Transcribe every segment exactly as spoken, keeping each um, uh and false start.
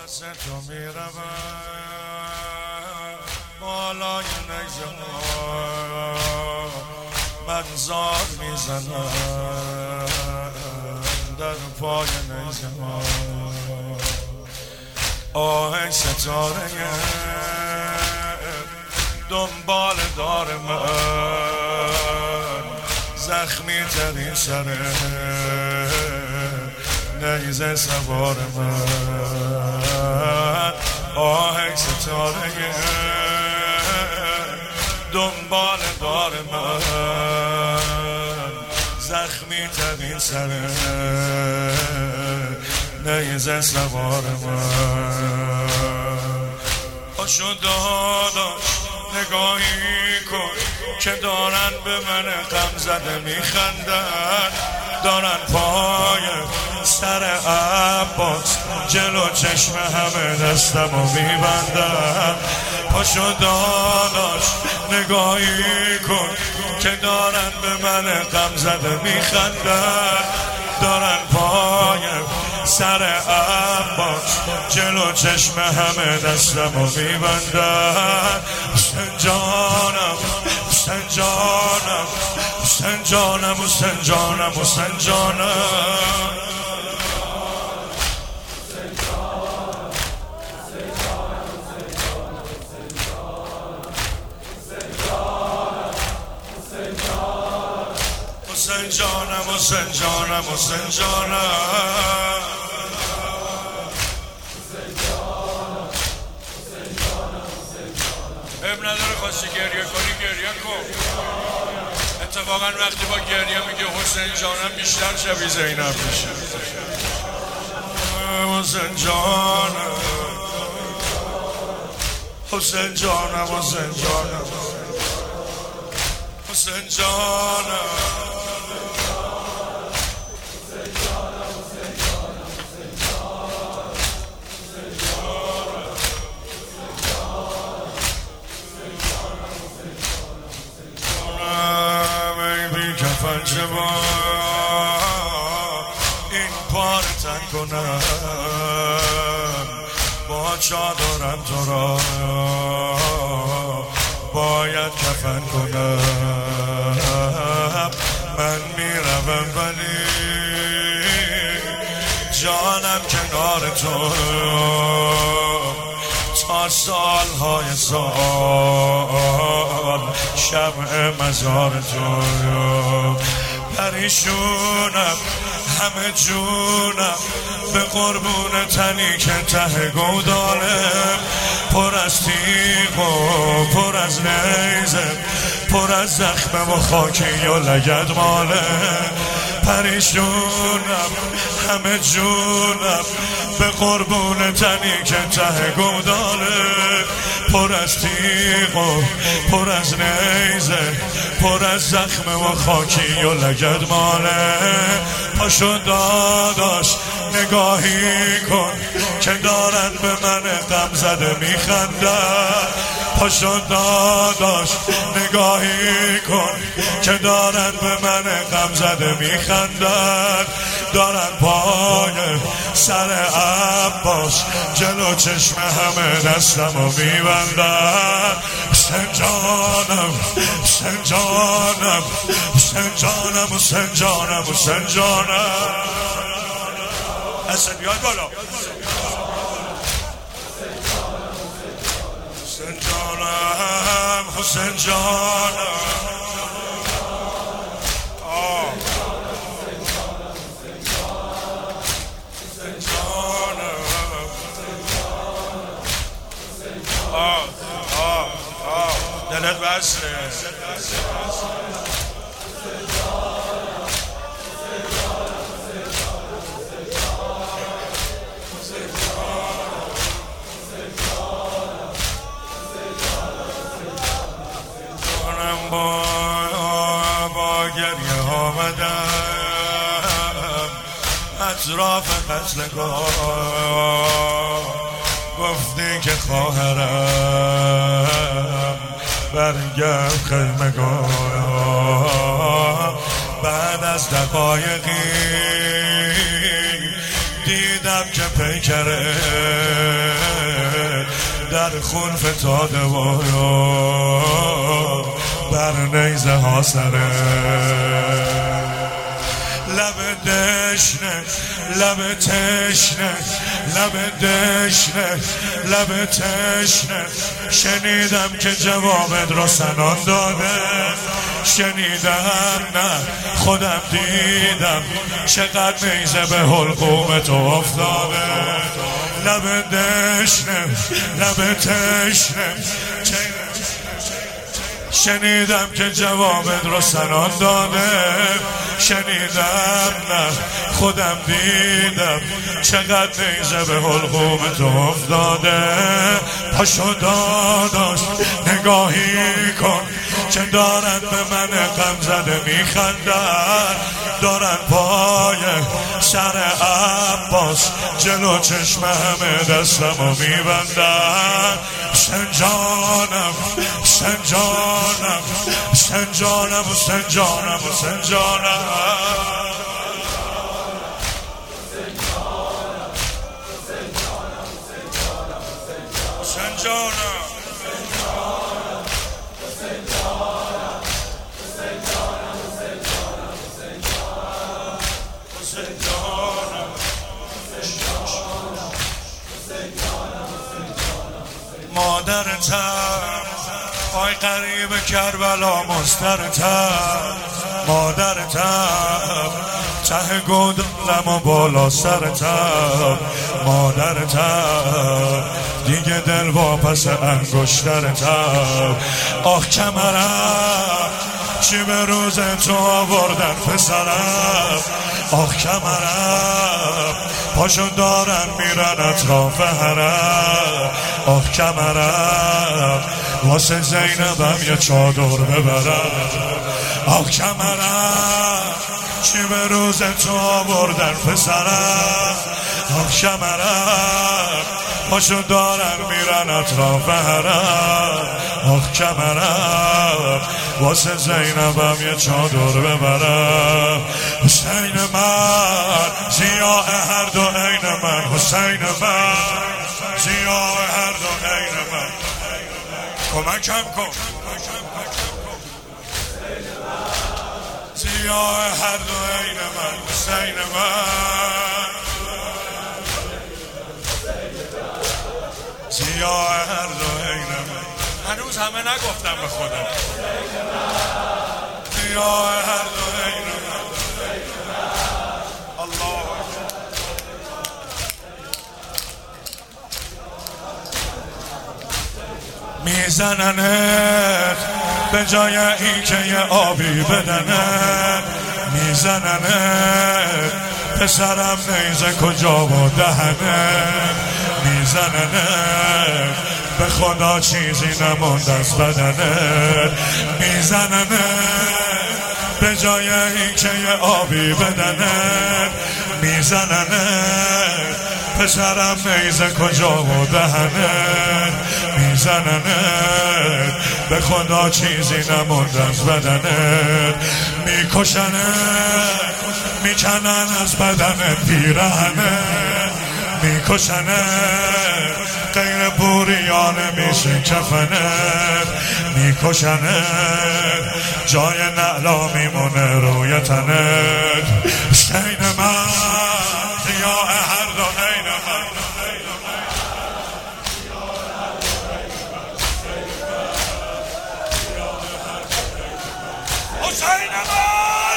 پس تو میروم بالای نیزه من زار میزنم در پای نیزه آه ستاره دنبال دار من زخمی ترین سر نیزه سوار من آه ستاره دنبال دار من زخمی ترین سر نیزه سوار من پاشو داداش نگاهی کن که دارن به من غم زده میخندن دارن پای سر عباس جلو چشم همه دستمو میبندن پاشو داداش نگاهی کن که دارن به من غم زده میخندن دارن پای سر عباس جلو چشم همه دستمو میبندن حسین جانم حسین جانم حسین جانم حسین جانم حسین جانم حسین جانم حسین جانم حسین جانم اب نداره خواستی گریه کنی گریه کن اتفاقا وقتی با گریه میگه حسین جانم بیشتر شبیه زینب میشه حسین جانم حسین جانم حسین جانم حسین جانم چه با این پار تن کنم با چادرم تو را باید کفن کنم من میروم ولی جانم کنار تو تا سالهای سال شمع مزار تو پریشونم همه جونم به قربون تنی که ته گودالم پر از تیغ و پر از نیزه پر از زخم و خاکی و لگد ماله پریشونم همه جونم به قربون تنی که ته گوداله پر از تیغ و پر از نیزه پر از زخم و خاکی و لگد ماله پاشو داداش نگاهی کن که دارن به من غم زده میخندن پاشو داداش نگاهی کن که دارن به من غم زده میخندن دارن پای سر عباس جلو چشم همه دستمو میبندن حسین جانم حسین جانم حسین جانم حسین جانم حسین جانم حسین بیاد بالا حسین جانم حسین جانم آه آه آه دلت بسته جانم با با گریه آمدم اطراف قتلگاه گفتی که خواهرم برگرد خیمگاه بعد از دقایقی دیدم که پیکره در خون فتاده و بر نیزه ها سره، لب دشنه لب تشنه لب دشنه لب تشنه، شنیدم که جوابت رو سنان داده، شنیدم نه خودم دیدم چقدر نیزه به حلقوم تو افتاده، لب دشنه لب تشنه، شنیدم که جوابت رو سنان داده، شنیدم نه خودم دیدم چقدر نیزه به حلقوم تو افتاده. پاشو داداش نگاهی کن که دارن به من غم زده میخندن، دارن پای سر عباس جلو چشم همه دستمو میبندن. حسین جانم حسین جانم حسین جانم حسین جانم حسین جانم حسین جانم مادرتم آی قریب کربلا مسترتم، مادرتم ته گودلم و بالا سرتم، مادرتم دیگه دل واپس انگشترتم. آخ کمرم چی به روز تو آوردن پسرم، آخ کمرم پاشو دارن میرن اطراف حرم، آخ کمرم واسه زینبم یه چادر ببرم، آخ کمرم چی به روز تو آوردن پسرم، آخ کمرم پاشو دارن میرن اطراف حرم، آخ کمرم واسه زینبم یه چادر ببرم. حسین من ضیاء هر دو عین من، حسین من ضیاء هر دو عین من، کمکم کن ضیاء هر دو عین من، حسین من ضیاء هر دو عین من. هنوز همه نگفتم به خودم ضیاء هر دو عین من. الله میزننت به جای این که یه آبی بدنت، میزننت پسرم نیزه کجا و دهنت، میزننت به خدا چیزی نموند از بدنت، میزننت به جای این که یه آبی بدنت، میزننت پسرم نیزه کجا و دهنت، میزننت به خدا چیزی نموند از بدنت، میکشنت میکنن از بدنت پیرهنت، میکشنت غیر بوریانه میشه کفنت، میکشنت جای نعلا میمونه روی تنت. حسین من ضیاء هر دو عین من، حسین من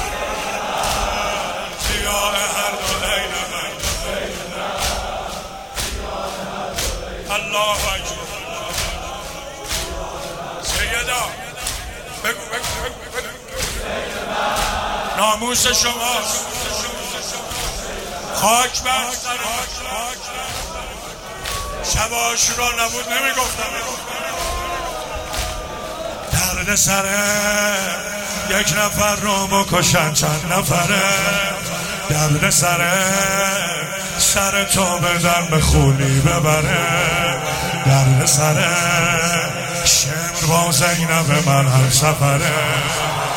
ضیاء هر دو عین من. الله اکبر. سیدا بگو بگو بگو ناموس شماست، خاک بر سرت، شب عاشورا نبود نمیگفتم درد سره یک نفر رو بکشن چند نفره، درد سره سر تو بدن به خولی ببره، درد سره شمر با زینب من هم سفره،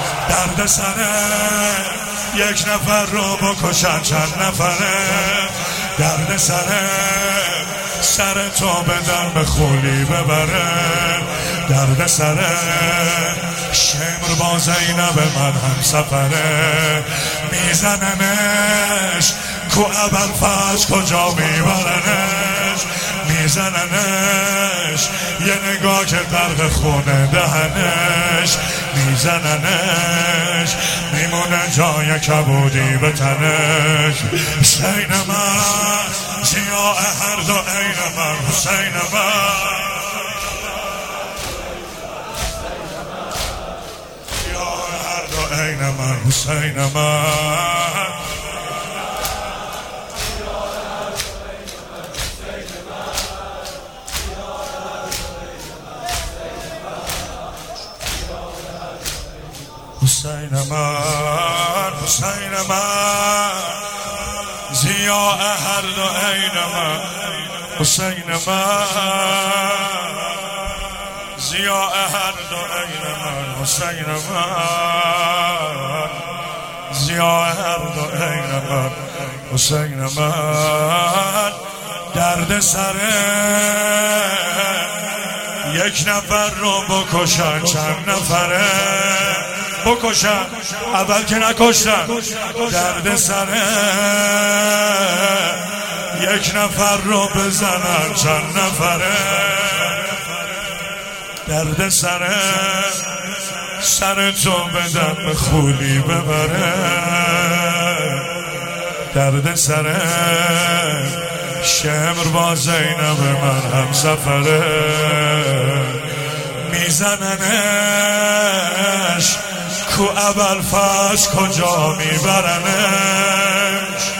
درد سره یک نفر رو بکشن چند نفره، درد سره سر تو به درم خولی ببره درد سره شمر با زینب من هم سفره میزننش کو ابوالفضل کجا میبرنش میزننش یه نگاه که غرق خونه دهنش میزننش میمونه جای کبودی به تنش حسین من ضیاء هر دو عین من حسین من ضیاء هر دو عین من حسین من حسین من حسین من ضیاء هر دو عین من حسین من ضیاء هر دو عین من حسین من ضیاء هر دو عین من حسین من درد سره یک نفر رو بکشن چند نفره بکشن اول که نکشتن درد سره یک نفر رو بزنن چند نفره درد سره سر تو بدن به خولی ببره درد سره شمر با زینب من هم سفره میزننش کو ابوالفضل کجا میبرنش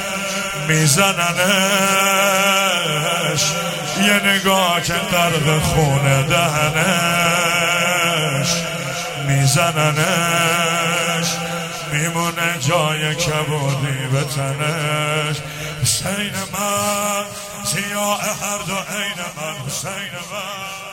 میزننش یه نگاه که غرق خونه دهنش میزننش میمونه جای کبودی به تنش حسین من ضیاء هر دو عین من حسین من